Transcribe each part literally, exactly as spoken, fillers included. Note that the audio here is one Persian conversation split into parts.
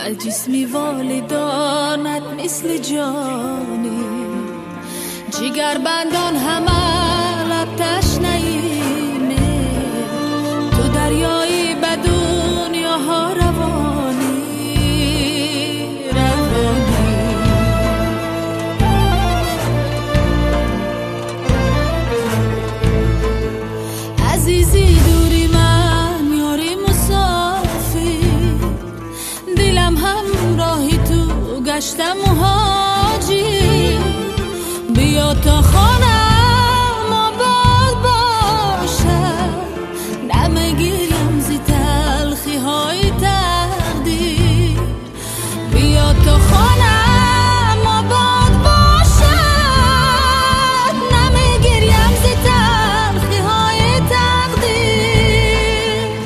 جسمی والدانت مثل جانی، جگر بندان همه لب تشنه‌ایمه، تو دریایی به دنیاها روانی روانی. عزیزی دوری من یاری مسافر، دلم همراهی تو گشتم مهاجر، بیا تا خانم آباد باشم، نمیگیرم زی تلخی های تقدیر، بیا تا خانم آباد باشم، نمیگیرم زی تلخی های تقدیر.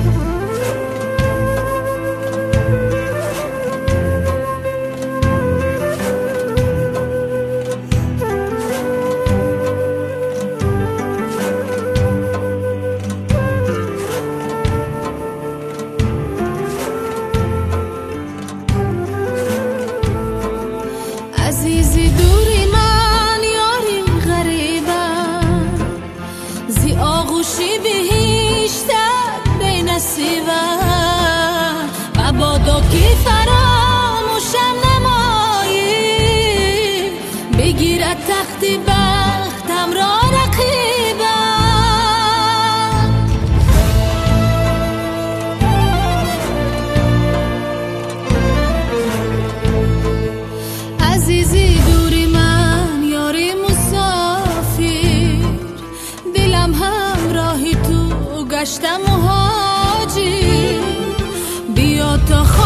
عزیزی دوری من یاری غریبم، زی آغوشی بهشتت بی نصیبم، مبادا که فراموشم نمایی، بگیرد تختی بختم را رقیبم. عزیزی دوری من یاری مسافر، دلم همراهی تو گشتم مهاجر، بیا تا